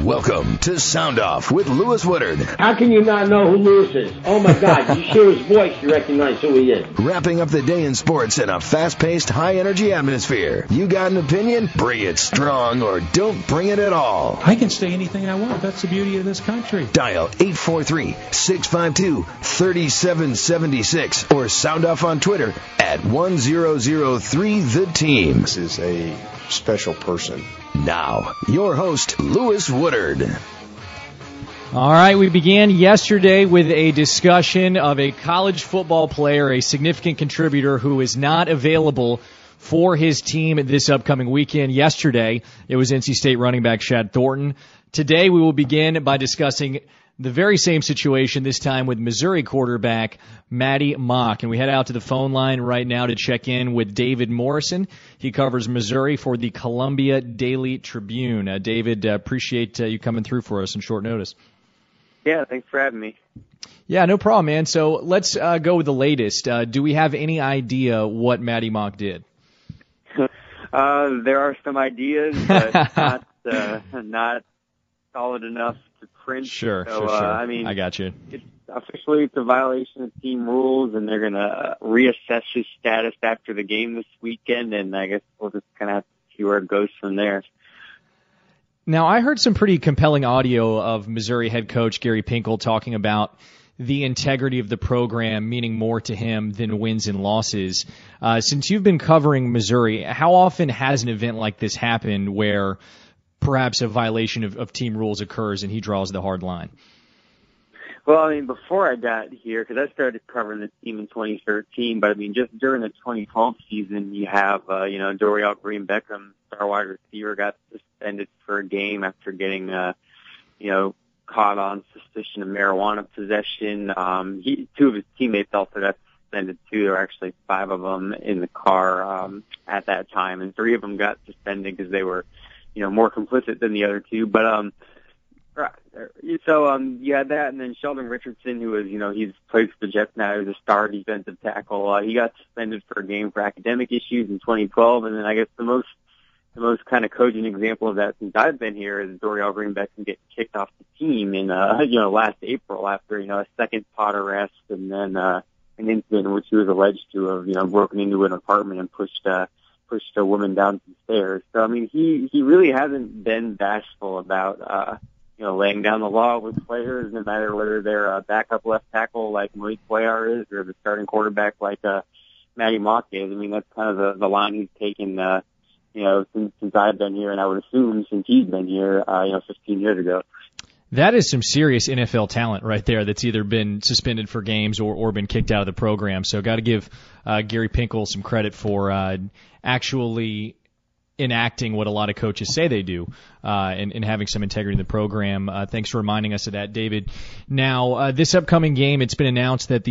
Welcome to Sound Off with Louis Woodard. How can you not know who Louis is? Oh, my God. You hear his voice, you recognize who he is. Wrapping up the day in sports in a fast-paced, high-energy atmosphere. You got an opinion? Bring it strong or don't bring it at all. I can say anything I want. That's the beauty of this country. Dial 843-652-3776 or sound off on Twitter at 1003-The-Team. This is a special person. Now, your host, Louis Woodard. All right, we began yesterday with a discussion of a college football player, a significant contributor who is not available for his team this upcoming weekend. Yesterday, it was NC State running back Shad Thornton. Today, we will begin by discussing the very same situation, this time with Missouri quarterback Maty Mauk. And we head out to the phone line right now to check in with David Morrison. He covers Missouri for the Columbia Daily Tribune. David, appreciate you coming through for us on short notice. Yeah, thanks for having me. Yeah, no problem, man. So let's go with the latest. Do we have any idea what Maty Mauk did? There are some ideas, but not solid enough to print. Sure. I mean, I got you. It's a violation of team rules, and they're going to reassess his status after the game this weekend, and I guess we'll just kind of have to see where it goes from there. Now, I heard some pretty compelling audio of Missouri head coach Gary Pinkel talking about the integrity of the program meaning more to him than wins and losses. Since you've been covering Missouri, how often has an event like this happened where perhaps a violation of team rules occurs and he draws the hard line? Well, I mean, before I got here, because I started covering the team in 2013, but I mean, just during the 2012 season, you have, Dorial Green-Beckham, star wide receiver, got suspended for a game after getting, caught on suspicion of marijuana possession. Two of his teammates also got suspended too. There were actually 5 of them in the car, at that time, and 3 of them got suspended because they were, more complicit than the other 2. But, you had that, and then Sheldon Richardson, who was, he's played for the Jets now, he's a star defensive tackle. He got suspended for a game for academic issues in 2012, and then I guess the most kind of cogent example of that since I've been here is Dorial Green-Beckham getting kicked off the team in, last April after, a second pot arrest and then, an incident in which he was alleged to have, broken into an apartment and pushed a woman down some stairs. So, I mean, he really hasn't been bashful about, laying down the law with players, no matter whether they're a backup left tackle like Malik Cuellar is or the starting quarterback like Maty Mauk is. I mean, that's kind of the line he's taken, since I've been here, and I would assume since he's been here, 15 years ago. That is some serious NFL talent right there that's either been suspended for games or been kicked out of the program. So got to give Gary Pinkel some credit for actually enacting what a lot of coaches say they do and having some integrity in the program. Thanks for reminding us of that, David. Now, this upcoming game, it's been announced that the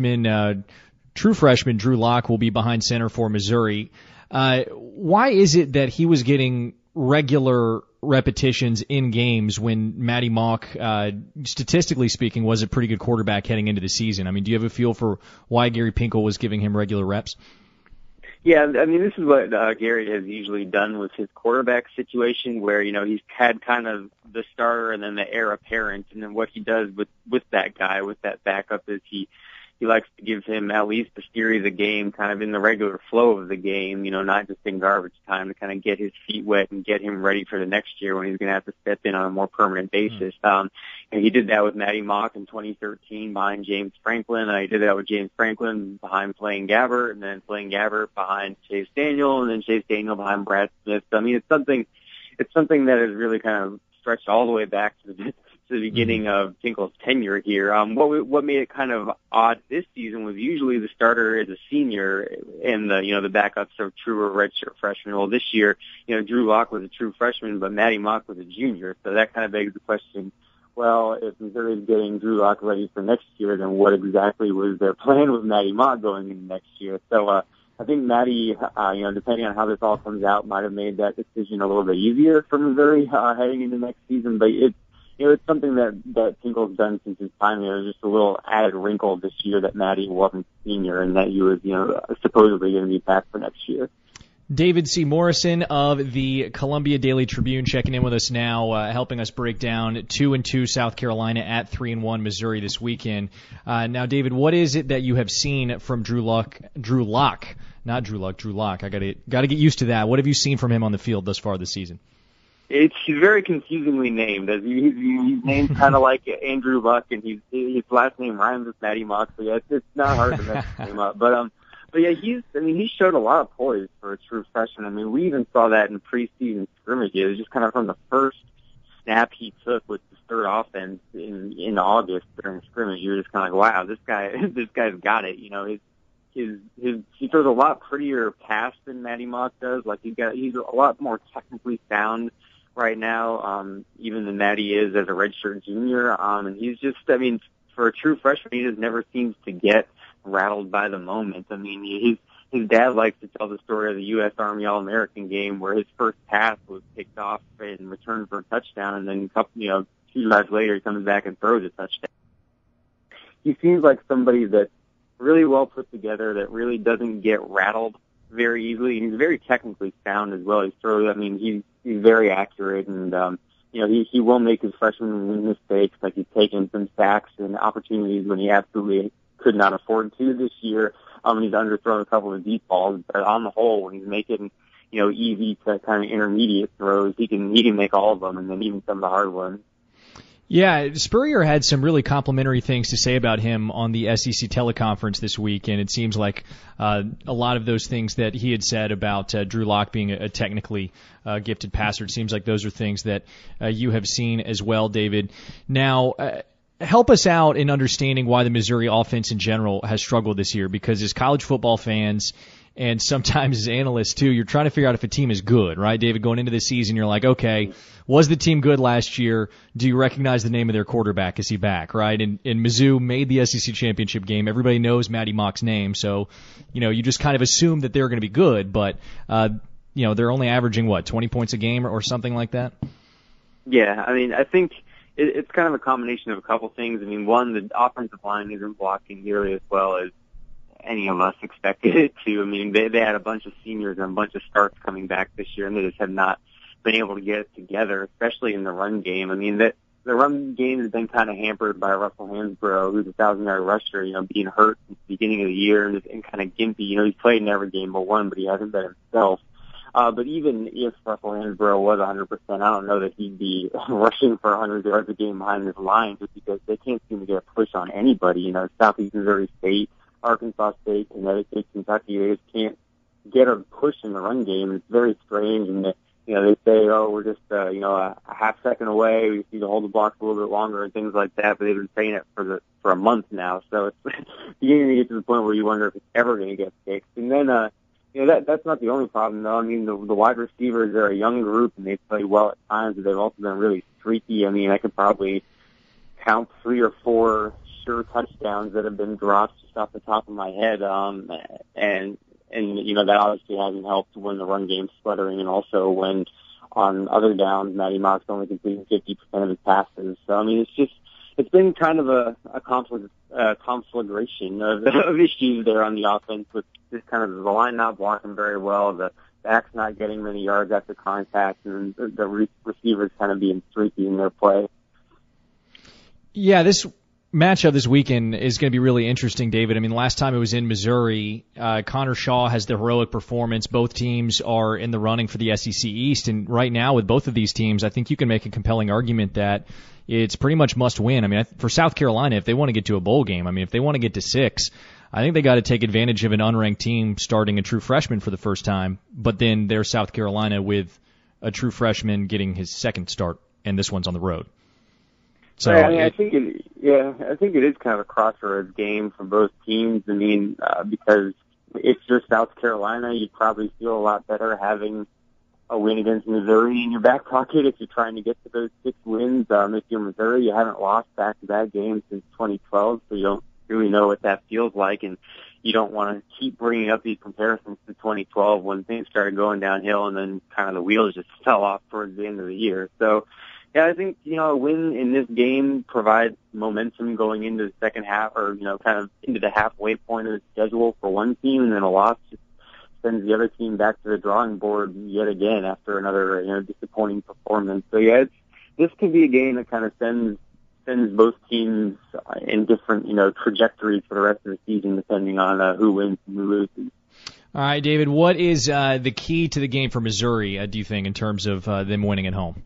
true freshman Drew Lock will be behind center for Missouri. Why is it that he was getting regular repetitions in games when Maty Mauk, statistically speaking, was a pretty good quarterback heading into the season? I mean, do you have a feel for why Gary Pinkel was giving him regular reps? Yeah, I mean, this is what Gary has usually done with his quarterback situation where, he's had kind of the starter and then the heir apparent. And then what he does with that guy, with that backup, is he likes to give him at least a steer of the game kind of in the regular flow of the game, not just in garbage time, to kind of get his feet wet and get him ready for the next year when he's going to have to step in on a more permanent basis. And he did that with Maty Mauk in 2013 behind James Franklin. He did that with James Franklin behind Blaine Gabbert, and then Blaine Gabbert behind Chase Daniel, and then Chase Daniel behind Brad Smith. I mean, it's something that has really kind of stretched all the way back to the beginning of Pinkel's tenure here. What made it kind of odd this season was usually the starter is a senior and the backups are true or redshirt freshmen. Well, this year, Drew Lock was a true freshman, but Maty Mauk was a junior. So that kind of begs the question, well, if Missouri is getting Drew Lock ready for next year, then what exactly was their plan with Maty Mauk going into next year? So, I think Maty, depending on how this all comes out, might have made that decision a little bit easier for Missouri, heading into next season, but it's something that Pinkel's done since his time there. There's just a little added wrinkle this year that Maty wasn't senior and that he was, supposedly going to be back for next year. David C. Morrison of the Columbia Daily Tribune checking in with us now, helping us break down 2-2 South Carolina at 3-1 Missouri this weekend. Now, David, what is it that you have seen from Drew Lock? I got to get used to that. What have you seen from him on the field thus far this season? He's very confusingly named. He's named kind of like Andrew Luck, and his last name rhymes with Matty Moxley. It's not hard to mess his name up, But yeah, he showed a lot of poise for a true freshman. I mean, we even saw that in preseason scrimmages, just kind of from the first snap he took with the third offense in August during scrimmage. You're just kind of like, wow, this guy's got it. You know, he throws a lot prettier pass than Matty Mock does. Like he's a lot more technically sound right now, even than Matty is as a redshirt junior. And he's just, I mean, for a true freshman, he just never seems to get rattled by the moment. I mean, his dad likes to tell the story of the U.S. Army All-American game where his first pass was picked off and returned for a touchdown, and then 2 drives later he comes back and throws a touchdown. He seems like somebody that's really well put together, that really doesn't get rattled very easily. He's very technically sound as well. He's very accurate, and he will make his freshman mistakes, like he's taken some sacks and opportunities when he absolutely could not afford to this year. He's underthrown a couple of deep balls, but on the whole, when he's making, easy to kind of intermediate throws, he can make all of them, and then even some of the hard ones. Yeah, Spurrier had some really complimentary things to say about him on the SEC teleconference this week, and it seems like a lot of those things that he had said about Drew Lock being a technically gifted passer, it seems like those are things that you have seen as well, David. Now, help us out in understanding why the Missouri offense in general has struggled this year, because as college football fans and sometimes as analysts too, you're trying to figure out if a team is good, right, David? Going into the season, you're like, okay, was the team good last year? Do you recognize the name of their quarterback? Is he back, right? And Mizzou made the SEC championship game. Everybody knows Matty Mock's name, so you just kind of assume that they're going to be good, but they're only averaging 20 points a game or something like that. Yeah, I mean, I think it's kind of a combination of a couple things. I mean, one, the offensive line isn't blocking nearly as well as any of us expected it to. I mean, they had a bunch of seniors and a bunch of starts coming back this year, and they just have not been able to get it together, especially in the run game. I mean, the run game has been kind of hampered by Russell Hansbrough, who's a 1,000-yard rusher, being hurt since the beginning of the year and kind of gimpy. He's played in every game but one, but he hasn't been himself. But even if Russell Hansbrough was 100%, I don't know that he'd be rushing for 100 yards a game behind this line, just because they can't seem to get a push on anybody. Southeast Missouri State, Arkansas State, Connecticut, Kentucky, they just can't get a push in the run game. It's very strange, and they say, we're just a half second away. We just need to hold the blocks a little bit longer and things like that. But they've been saying it for a month now, so it's beginning to get to the point where you wonder if it's ever going to get fixed. And then that's not the only problem, though. I mean, the wide receivers are a young group, and they play well at times, but they've also been really streaky. I mean, I could probably count 3 or 4 sure touchdowns that have been dropped just off the top of my head, and that obviously hasn't helped when the run game's sputtering, and also when on other downs, Matty Mock's only completing 50% of his passes. So, I mean, it's been kind of a conflagration of issues there on the offense, with just kind of the line not blocking very well, the backs not getting many yards after contact, and the receivers kind of being streaky in their play. Yeah, this matchup this weekend is going to be really interesting, David. I mean, last time it was in Missouri, Connor Shaw has the heroic performance. Both teams are in the running for the SEC East, and right now with both of these teams, I think you can make a compelling argument that it's pretty much must win. I mean, for South Carolina, if they want to get to a bowl game, I mean, if they want to get to 6, I think they got to take advantage of an unranked team starting a true freshman for the first time, but then there's South Carolina with a true freshman getting his second start, and this one's on the road. So I think it is kind of a crossroads game for both teams. I mean, because if you're South Carolina, you'd probably feel a lot better having a win against Missouri in your back pocket if you're trying to get to those 6 wins. If you're Missouri, you haven't lost back-to-back games since 2012, so you don't really know what that feels like, and you don't want to keep bringing up these comparisons to 2012 when things started going downhill and then kind of the wheels just fell off towards the end of the year. So, yeah, I think, a win in this game provides momentum going into the second half, or, kind of into the halfway point of the schedule for one team, and then a loss just sends the other team back to the drawing board yet again after another disappointing performance. So yeah, this could be a game that kind of sends both teams in different trajectories for the rest of the season, depending on who wins and who loses. All right, David, what is the key to the game for Missouri, do you think, in terms of them winning at home?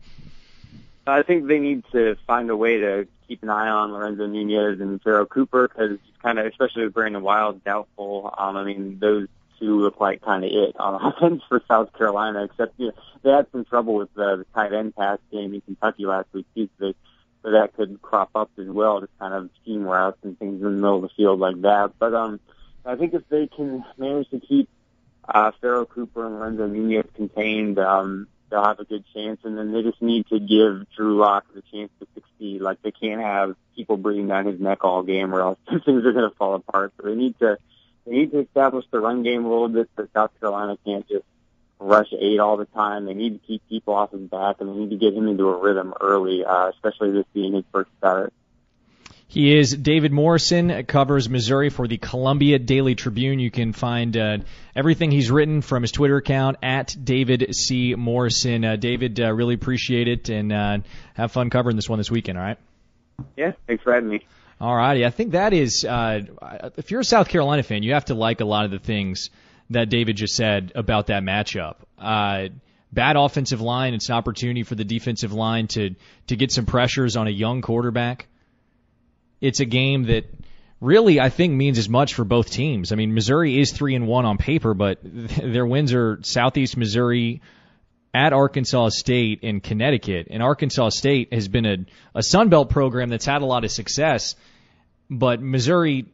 I think they need to find a way to keep an eye on Lorenzo Nunez and Pharaoh Cooper, because kind of, especially with Brandon Wild doubtful, those two look like kind of it on offense for South Carolina, except they had some trouble with the tight end pass game in Kentucky last week, too, so that could crop up as well, just kind of scheme routes and things in the middle of the field like that. But I think if they can manage to keep Pharaoh Cooper and Lorenzo Nunez contained, they'll have a good chance. And then they just need to give Drew Lock the chance to succeed. Like, they can't have people breathing down his neck all game, or else things are going to fall apart. So they need to establish the run game a little bit, so South Carolina can't just rush 8 all the time. They need to keep people off his back, and they need to get him into a rhythm early, especially this being his first start. He is David Morrison, covers Missouri for the Columbia Daily Tribune. You can find everything he's written from his Twitter account, at David C. Morrison. David, really appreciate it, and have fun covering this one this weekend, all right? Yeah, thanks for having me. All righty. I think that is, if you're a South Carolina fan, you have to like a lot of the things that David just said about that matchup. Bad offensive line, it's an opportunity for the defensive line to get some pressures on a young quarterback. It's a game that really, I think, means as much for both teams. I mean, Missouri is 3-1 on paper, but their wins are Southeast Missouri, at Arkansas State, and Connecticut. And Arkansas State has been a Sun Belt program that's had a lot of success, but Missouri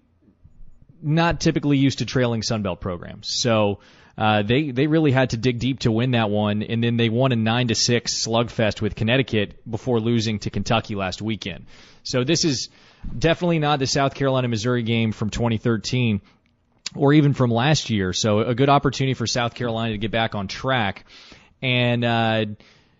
not typically used to trailing Sun Belt programs. So they really had to dig deep to win that one, and then they won a 9-6 slugfest with Connecticut before losing to Kentucky last weekend. So this is definitely not the South Carolina-Missouri game from 2013 or even from last year. So a good opportunity for South Carolina to get back on track. And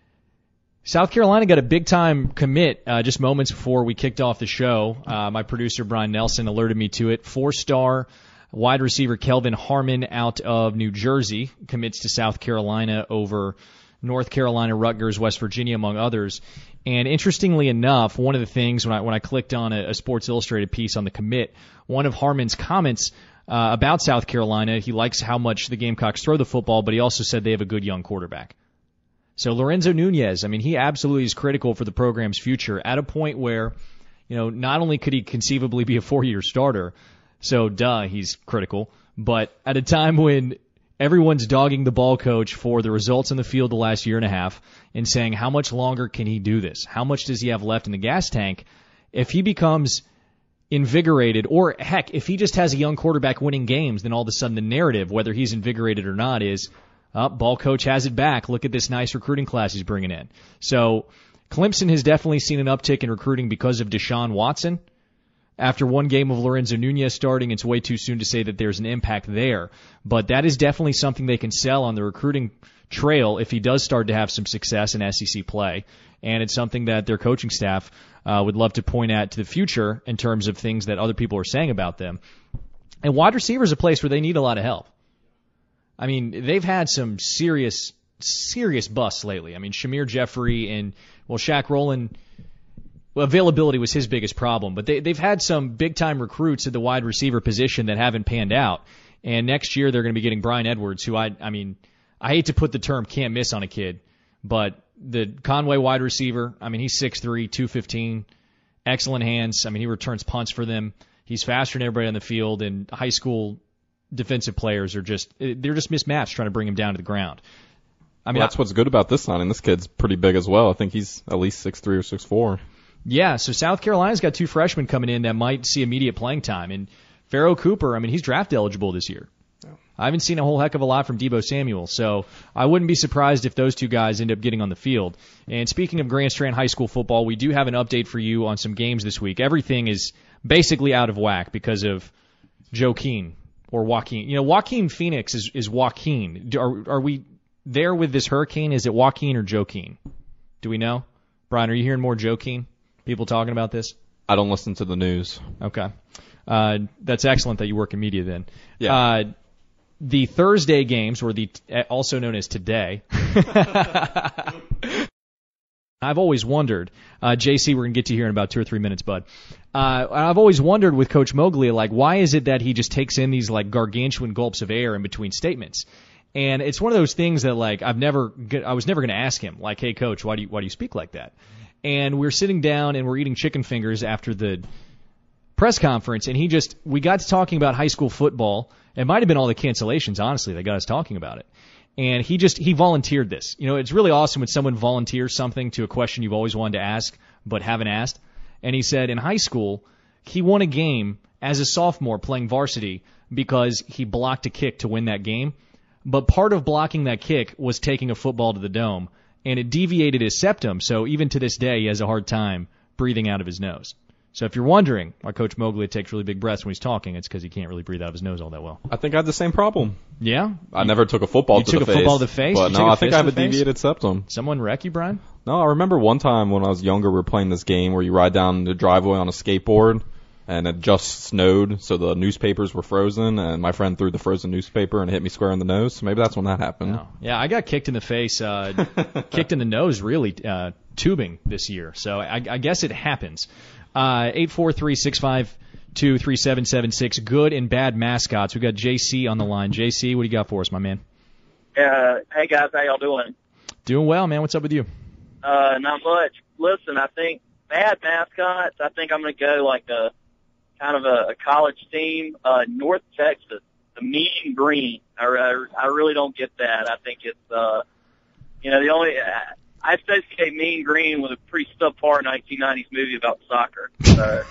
South Carolina got a big-time commit just moments before we kicked off the show. My producer, Brian Nelson, alerted me to it. 4-star wide receiver Kelvin Harmon out of New Jersey commits to South Carolina over North Carolina, Rutgers, West Virginia, among others. And interestingly enough, one of the things when I clicked on a Sports Illustrated piece on the commit, one of Harmon's comments about South Carolina, he likes how much the Gamecocks throw the football, but he also said they have a good young quarterback. So Lorenzo Nunez, I mean, he absolutely is critical for the program's future at a point where, not only could he conceivably be a 4-year starter, so he's critical, but at a time when everyone's dogging the ball coach for the results in the field the last year and a half and saying, how much longer can he do this? How much does he have left in the gas tank? If he becomes invigorated, or heck, if he just has a young quarterback winning games, then all of a sudden the narrative, whether he's invigorated or not, is, ball coach has it back. Look at this nice recruiting class he's bringing in. So Clemson has definitely seen an uptick in recruiting because of Deshaun Watson. After one game of Lorenzo Nunez starting, it's way too soon to say that there's an impact there. But that is definitely something they can sell on the recruiting trail if he does start to have some success in SEC play. And it's something that their coaching staff would love to point at to the future in terms of things that other people are saying about them. And wide receiver is a place where they need a lot of help. I mean, they've had some serious busts lately. I mean, Shamir Jeffrey and, Shaq Rowland, availability was his biggest problem. But they've had some big-time recruits at the wide receiver position that haven't panned out. And next year they're going to be getting Brian Edwards, who I hate to put the term can't miss on a kid, but the Conway wide receiver, he's 6'3", 215, excellent hands. He returns punts for them. He's faster than everybody on the field, and high school defensive players they're just mismatched trying to bring him down to the ground. That's what's good about this signing. This kid's pretty big as well. I think he's at least 6'3" or 6'4". Yeah, so South Carolina's got 2 freshmen coming in that might see immediate playing time. And Pharaoh Cooper, he's draft eligible this year. Yeah. I haven't seen a whole heck of a lot from Deebo Samuel, so I wouldn't be surprised if those 2 guys end up getting on the field. And speaking of Grand Strand High School football, we do have an update for you on some games this week. Everything is basically out of whack because of Joaquin or Joaquin. Joaquin Phoenix is Joaquin. Are we there with this hurricane? Is it Joaquin or Joaquin? Do we know? Brian, are you hearing more Joaquin? People talking about this? I don't listen to the news. Okay. That's excellent that you work in media then. Yeah. the Thursday games, or the also known as today. I've always wondered, JC, we're going to get to you here in about 2 or 3 minutes, bud. I've always wondered with Coach Moglia, like, why is it that he just takes in these, like, gargantuan gulps of air in between statements? And it's one of those things that, like, I was never going to ask him, like, hey, Coach, why do you speak like that? And we're sitting down and we're eating chicken fingers after the press conference, and we got to talking about high school football. It might have been all the cancellations, honestly, that got us talking about it. And he volunteered this. You know, it's really awesome when someone volunteers something to a question you've always wanted to ask but haven't asked. And he said in high school, he won a game as a sophomore playing varsity because he blocked a kick to win that game. But part of blocking that kick was taking a football to the dome, and it deviated his septum, so even to this day he has a hard time breathing out of his nose. So if you're wondering why Coach Moglia takes really big breaths when he's talking, it's because he can't really breathe out of his nose all that well. I think I had the same problem. Yeah? I never took a football to the face. You took a football to the face? But no, I think I have a deviated septum. Someone wreck you, Brian? No, I remember one time when I was younger, we were playing this game where you ride down the driveway on a skateboard, and it just snowed, so the newspapers were frozen, and my friend threw the frozen newspaper and hit me square in the nose. So maybe that's when that happened. Oh. Yeah, I got kicked in the face, kicked in the nose, really, tubing this year. So I guess it happens. 843-652-3776. Good and bad mascots. We got JC on the line. JC, what do you got for us, my man? Hey guys, how y'all doing? Doing well, man. What's up with you? Not much. Listen, I think bad mascots. I think I'm going to go like a kind of a college team. North Texas, the Mean Green. I really don't get that. I think it's the only. I associate Mean Green with a pretty subpar 1990s movie about soccer. But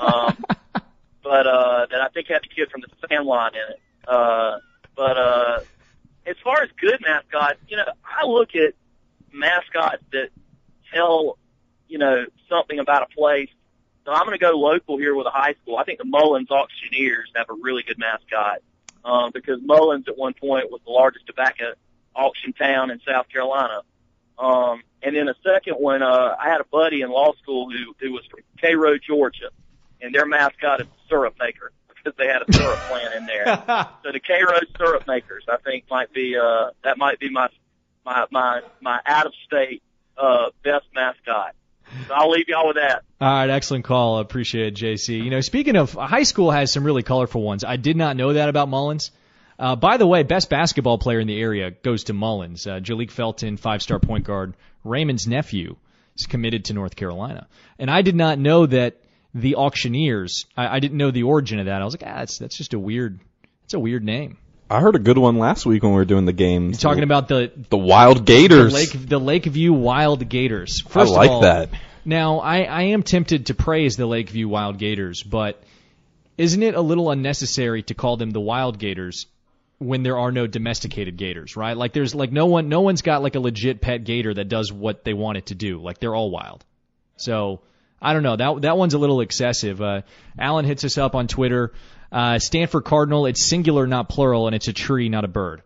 that I think had the kid from the Sandlot in it. But as far as good mascots, I look at mascots that tell, something about a place. So I'm going to go local here with a high school. I think the Mullins Auctioneers have a really good mascot, because Mullins at one point was the largest tobacco auction town in South Carolina. And then a second one, I had a buddy in law school who was from Cairo, Georgia, and their mascot is the syrup maker because they had a syrup plant in there. So the Cairo syrup makers, I think, might be my out of state best mascot. So I'll leave y'all with that. All right, excellent call. I appreciate it, JC. Speaking of, high school has some really colorful ones. I did not know that about Mullins. By the way, best basketball player in the area goes to Mullins. Jalik Felton, 5-star point guard, Raymond's nephew, is committed to North Carolina. And I did not know that the Auctioneers, I didn't know the origin of that. I was like, that's just a weird name. I heard a good one last week when we were doing the games. You're talking about the Wild Gators. The Lakeview Wild Gators. First I like of all, that. Now, I am tempted to praise the Lakeview Wild Gators, but isn't it a little unnecessary to call them the Wild Gators when there are no domesticated gators, right? Like there's like no one's got like a legit pet gator that does what they want it to do. Like they're all wild. So I don't know. That one's a little excessive. Alan hits us up on Twitter. Stanford Cardinal, it's singular, not plural, and it's a tree, not a bird.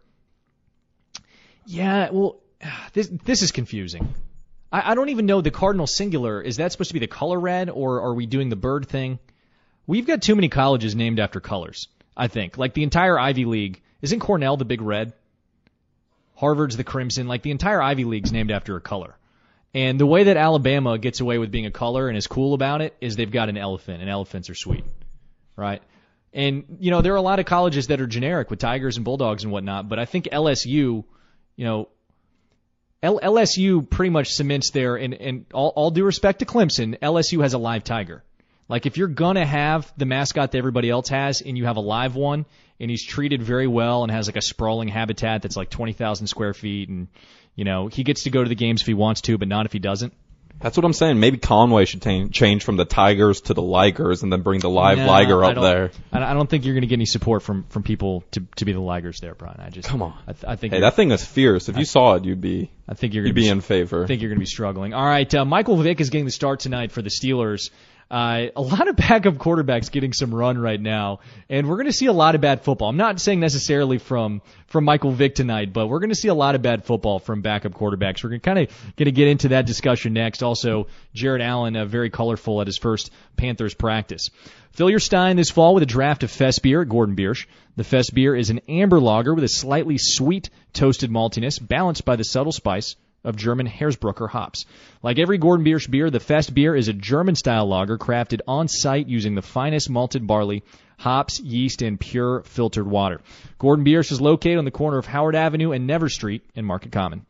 Yeah, well, this is confusing. I don't even know the Cardinal singular. Is that supposed to be the color red, or are we doing the bird thing? We've got too many colleges named after colors, I think. Like the entire Ivy League. Isn't Cornell the big red? Harvard's the crimson. Like the entire Ivy League's named after a color. And the way that Alabama gets away with being a color and is cool about it is they've got an elephant, and elephants are sweet, right? And, there are a lot of colleges that are generic with tigers and bulldogs and whatnot, but I think LSU, LSU pretty much cements there, and all due respect to Clemson, LSU has a live tiger. Like, if you're going to have the mascot that everybody else has, and you have a live one, and he's treated very well and has like a sprawling habitat that's like 20,000 square feet, and, he gets to go to the games if he wants to, but not if he doesn't. That's what I'm saying. Maybe Conway should change from the Tigers to the Ligers and then bring the live Liger up there. I don't think you're going to get any support from people to be the Ligers there, Brian. Come on. I think that thing is fierce. If you saw it, you'd be in favor. I think you're going to be struggling. All right, Michael Vick is getting the start tonight for the Steelers. A lot of backup quarterbacks getting some run right now, and we're going to see a lot of bad football. I'm not saying necessarily from Michael Vick tonight, but we're going to see a lot of bad football from backup quarterbacks. We're going to get into that discussion next. Also, Jared Allen, very colorful at his first Panthers practice. Fill your stein this fall with a draft of Fest beer at Gordon Biersch. The Fest beer is an amber lager with a slightly sweet toasted maltiness, balanced by the subtle spice of German Hersbrucker hops. Like every Gordon Biersch beer, the Fest beer is a German-style lager crafted on-site using the finest malted barley, hops, yeast, and pure filtered water. Gordon Biersch is located on the corner of Howard Avenue and Never Street in Market Common.